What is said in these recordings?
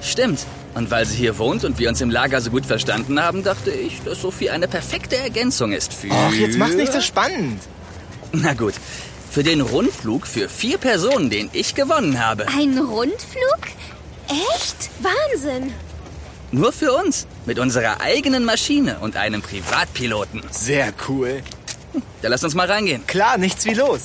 Stimmt. Und weil sie hier wohnt und wir uns im Lager so gut verstanden haben, dachte ich, dass Sophie eine perfekte Ergänzung ist für... Och, jetzt mach's nicht so spannend. Na gut, für den Rundflug für 4 Personen, den ich gewonnen habe. Ein Rundflug? Echt? Wahnsinn. Nur für uns, mit unserer eigenen Maschine und einem Privatpiloten. Sehr cool. Da lass uns mal reingehen. Klar, nichts wie los.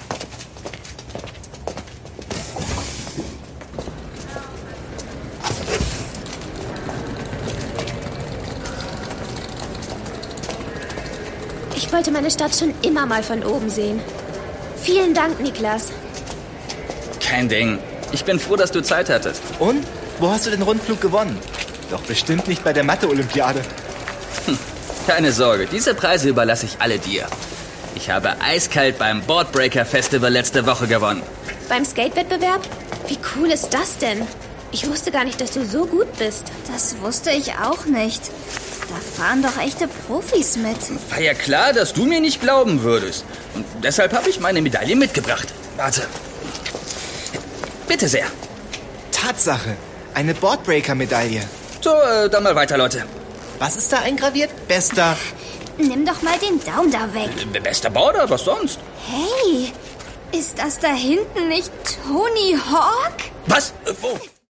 Ich wollte meine Stadt schon immer mal von oben sehen. Vielen Dank, Niklas. Kein Ding. Ich bin froh, dass du Zeit hattest. Und? Wo hast du den Rundflug gewonnen? Doch bestimmt nicht bei der Mathe-Olympiade. Keine Sorge, diese Preise überlasse ich alle dir. Ich habe eiskalt beim Boardbreaker Festival letzte Woche gewonnen. Beim Skate-Wettbewerb? Wie cool ist das denn? Ich wusste gar nicht, dass du so gut bist. Das wusste ich auch nicht. Da fahren doch echte Profis mit. War ja klar, dass du mir nicht glauben würdest. Und deshalb habe ich meine Medaille mitgebracht. Warte. Bitte sehr. Tatsache. Eine Boardbreaker-Medaille. So, dann mal weiter, Leute. Was ist da eingraviert? Bester. Nimm doch mal den Daumen da weg. Bester Boarder, was sonst? Hey, ist das da hinten nicht Tony Hawk? Was? Wo?